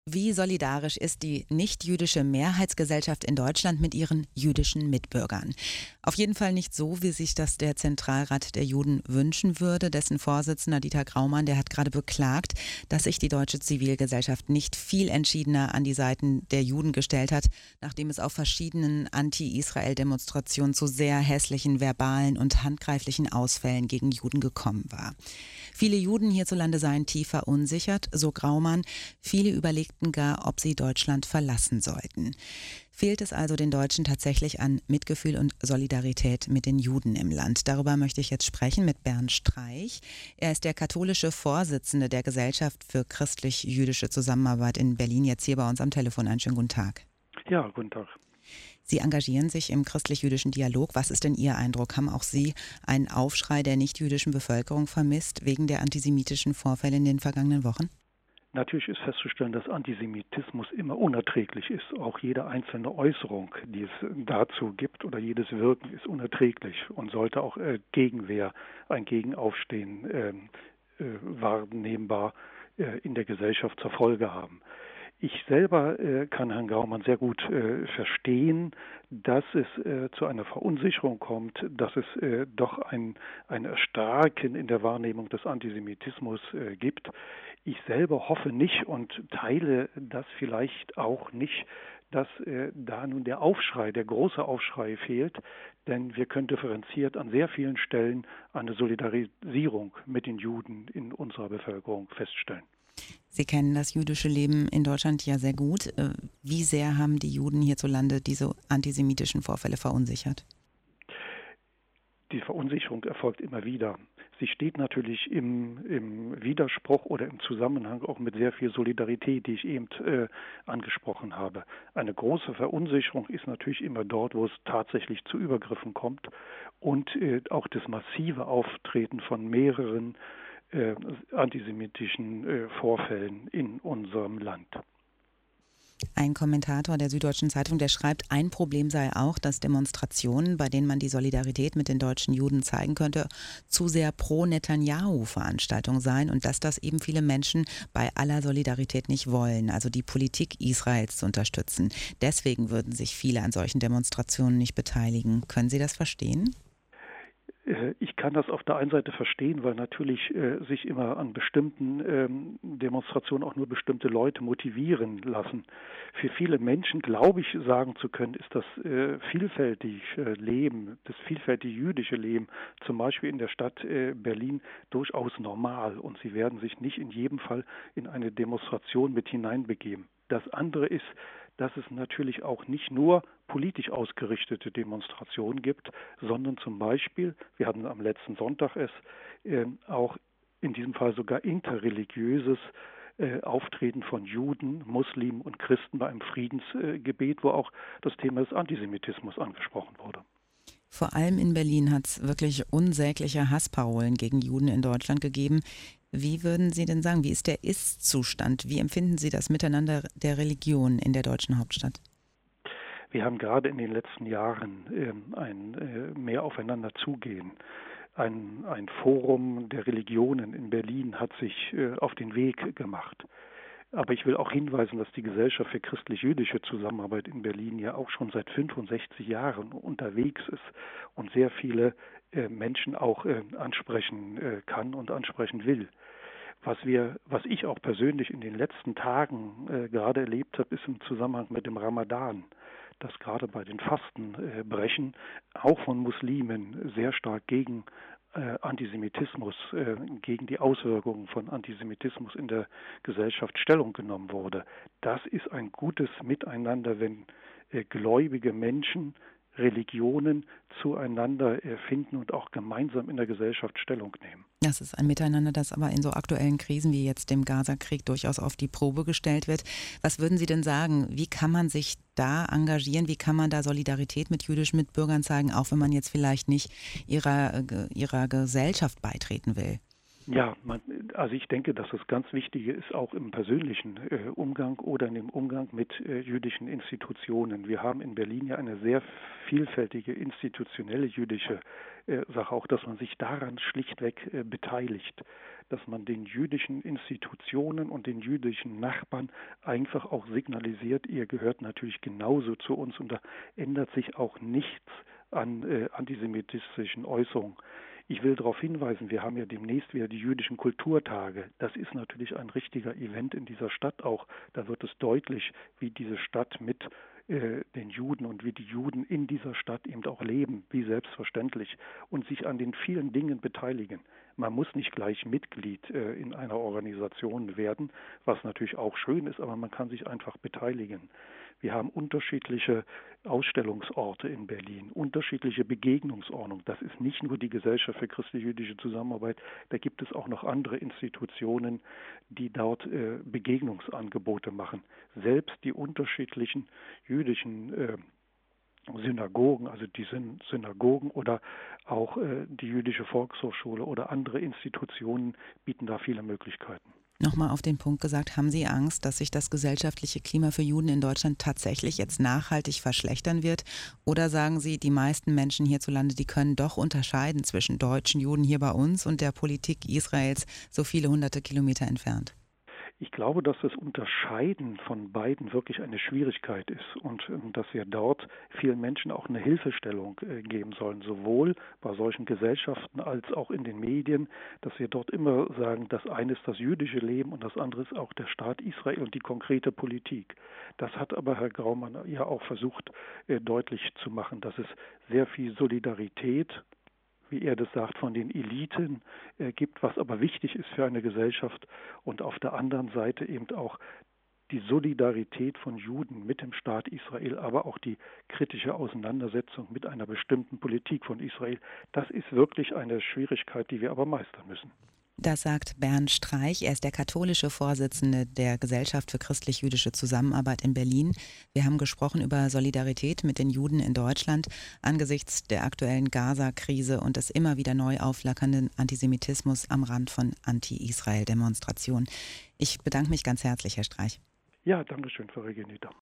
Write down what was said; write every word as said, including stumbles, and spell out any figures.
Wie solidarisch ist die nicht-jüdische Mehrheitsgesellschaft in Deutschland mit ihren jüdischen Mitbürgern? Auf jeden Fall nicht so, wie sich das der Zentralrat der Juden wünschen würde. Dessen Vorsitzender Dieter Graumann, der hat gerade beklagt, dass sich die deutsche Zivilgesellschaft nicht viel entschiedener an die Seiten der Juden gestellt hat, nachdem es auf verschiedenen Anti-Israel-Demonstrationen zu sehr hässlichen verbalen und handgreiflichen Ausfällen gegen Juden gekommen war. Viele Juden hierzulande seien tief verunsichert, so Graumann. Viele überlegten gar, ob sie Deutschland verlassen sollten. Fehlt es also den Deutschen tatsächlich an Mitgefühl und Solidarität mit den Juden im Land? Darüber möchte ich jetzt sprechen mit Bernd Streich. Er ist der katholische Vorsitzende der Gesellschaft für christlich-jüdische Zusammenarbeit in Berlin, jetzt hier bei uns am Telefon. Einen schönen guten Tag. Ja, guten Tag. Sie engagieren sich im christlich-jüdischen Dialog. Was ist denn Ihr Eindruck? Haben auch Sie einen Aufschrei der nicht-jüdischen Bevölkerung vermisst wegen der antisemitischen Vorfälle in den vergangenen Wochen? Natürlich ist festzustellen, dass Antisemitismus immer unerträglich ist. Auch jede einzelne Äußerung, die es dazu gibt oder jedes Wirken ist unerträglich und sollte auch äh, Gegenwehr, ein Gegenaufstehen äh, äh, wahrnehmbar äh, in der Gesellschaft zur Folge haben. Ich selber äh, kann Herrn Graumann sehr gut äh, verstehen, dass es äh, zu einer Verunsicherung kommt, dass es äh, doch ein, ein Erstarken in der Wahrnehmung des Antisemitismus äh, gibt. Ich selber hoffe nicht und teile das vielleicht auch nicht, dass äh, da nun der Aufschrei, der große Aufschrei fehlt, denn wir können differenziert an sehr vielen Stellen eine Solidarisierung mit den Juden in unserer Bevölkerung feststellen. Sie kennen das jüdische Leben in Deutschland ja sehr gut. Wie sehr haben die Juden hierzulande diese antisemitischen Vorfälle verunsichert? Die Verunsicherung erfolgt immer wieder. Sie steht natürlich im, im Widerspruch oder im Zusammenhang auch mit sehr viel Solidarität, die ich eben äh, angesprochen habe. Eine große Verunsicherung ist natürlich immer dort, wo es tatsächlich zu Übergriffen kommt und äh, auch das massive Auftreten von mehreren äh, antisemitischen äh, Vorfällen in unserem Land. Ein Kommentator der Süddeutschen Zeitung, der schreibt, ein Problem sei auch, dass Demonstrationen, bei denen man die Solidarität mit den deutschen Juden zeigen könnte, zu sehr pro-Netanyahu-Veranstaltungen seien und dass das eben viele Menschen bei aller Solidarität nicht wollen, also die Politik Israels zu unterstützen. Deswegen würden sich viele an solchen Demonstrationen nicht beteiligen. Können Sie das verstehen? Ich kann das auf der einen Seite verstehen, weil natürlich äh, sich immer an bestimmten ähm, Demonstrationen auch nur bestimmte Leute motivieren lassen. Für viele Menschen, glaube ich, sagen zu können, ist das äh, vielfältige äh, Leben, das vielfältige jüdische Leben, zum Beispiel in der Stadt äh, Berlin, durchaus normal. Und sie werden sich nicht in jedem Fall in eine Demonstration mit hineinbegeben. Das andere ist, dass es natürlich auch nicht nur politisch ausgerichtete Demonstrationen gibt, sondern zum Beispiel, wir hatten am letzten Sonntag es, äh, auch in diesem Fall sogar interreligiöses äh, Auftreten von Juden, Muslimen und Christen bei einem Friedensgebet, äh, wo auch das Thema des Antisemitismus angesprochen wurde. Vor allem in Berlin hat es wirklich unsägliche Hassparolen gegen Juden in Deutschland gegeben. Wie würden Sie denn sagen, wie ist der Ist-Zustand? Wie empfinden Sie das Miteinander der Religion in der deutschen Hauptstadt? Wir haben gerade in den letzten Jahren äh, ein äh, mehr aufeinander zugehen. Ein, ein Forum der Religionen in Berlin hat sich äh, auf den Weg gemacht. Aber ich will auch hinweisen, dass die Gesellschaft für christlich-jüdische Zusammenarbeit in Berlin ja auch schon seit fünfundsechzig Jahren unterwegs ist und sehr viele äh, Menschen auch äh, ansprechen äh, kann und ansprechen will. Was wir, was ich auch persönlich in den letzten Tagen äh, gerade erlebt habe, ist im Zusammenhang mit dem Ramadan, dass gerade bei den Fastenbrechen äh, auch von Muslimen sehr stark gegen äh, Antisemitismus, äh, gegen die Auswirkungen von Antisemitismus in der Gesellschaft Stellung genommen wurde. Das ist ein gutes Miteinander, wenn äh, gläubige Menschen Religionen zueinander finden und auch gemeinsam in der Gesellschaft Stellung nehmen. Das ist ein Miteinander, das aber in so aktuellen Krisen wie jetzt dem Gaza-Krieg durchaus auf die Probe gestellt wird. Was würden Sie denn sagen? Wie kann man sich da engagieren? Wie kann man da Solidarität mit jüdischen Mitbürgern zeigen, auch wenn man jetzt vielleicht nicht ihrer, ihrer Gesellschaft beitreten will? Ja, man, also ich denke, dass das ganz Wichtige ist, auch im persönlichen äh, Umgang oder in dem Umgang mit äh, jüdischen Institutionen. Wir haben in Berlin ja eine sehr vielfältige institutionelle jüdische äh, Sache, auch dass man sich daran schlichtweg äh, beteiligt, dass man den jüdischen Institutionen und den jüdischen Nachbarn einfach auch signalisiert, ihr gehört natürlich genauso zu uns und da ändert sich auch nichts an äh, antisemitistischen Äußerungen. Ich will darauf hinweisen, wir haben ja demnächst wieder die jüdischen Kulturtage. Das ist natürlich ein richtiger Event in dieser Stadt auch. Da wird es deutlich, wie diese Stadt mit äh, den Juden und wie die Juden in dieser Stadt eben auch leben, wie selbstverständlich und sich an den vielen Dingen beteiligen. Man muss nicht gleich Mitglied äh, in einer Organisation werden, was natürlich auch schön ist, aber man kann sich einfach beteiligen. Wir haben unterschiedliche Ausstellungsorte in Berlin, unterschiedliche Begegnungsordnung. Das ist nicht nur die Gesellschaft für christlich-jüdische Zusammenarbeit, da gibt es auch noch andere Institutionen, die dort äh, Begegnungsangebote machen. Selbst die unterschiedlichen jüdischen äh, Synagogen, also die Synagogen oder auch äh, die Jüdische Volkshochschule oder andere Institutionen bieten da viele Möglichkeiten. Nochmal auf den Punkt gesagt, haben Sie Angst, dass sich das gesellschaftliche Klima für Juden in Deutschland tatsächlich jetzt nachhaltig verschlechtern wird? Oder sagen Sie, die meisten Menschen hierzulande, die können doch unterscheiden zwischen deutschen Juden hier bei uns und der Politik Israels so viele hunderte Kilometer entfernt? Ich glaube, dass das Unterscheiden von beiden wirklich eine Schwierigkeit ist und äh, dass wir dort vielen Menschen auch eine Hilfestellung äh, geben sollen, sowohl bei solchen Gesellschaften als auch in den Medien, dass wir dort immer sagen, das eine ist das jüdische Leben und das andere ist auch der Staat Israel und die konkrete Politik. Das hat aber Herr Graumann ja auch versucht äh, deutlich zu machen, dass es sehr viel Solidarität, wie er das sagt, von den Eliten äh, gibt, was aber wichtig ist für eine Gesellschaft und auf der anderen Seite eben auch die Solidarität von Juden mit dem Staat Israel, aber auch die kritische Auseinandersetzung mit einer bestimmten Politik von Israel. Das ist wirklich eine Schwierigkeit, die wir aber meistern müssen. Das sagt Bernd Streich. Er ist der katholische Vorsitzende der Gesellschaft für christlich-jüdische Zusammenarbeit in Berlin. Wir haben gesprochen über Solidarität mit den Juden in Deutschland angesichts der aktuellen Gaza-Krise und des immer wieder neu aufflackernden Antisemitismus am Rand von Anti-Israel-Demonstrationen. Ich bedanke mich ganz herzlich, Herr Streich. Ja, danke schön, Frau Regenita.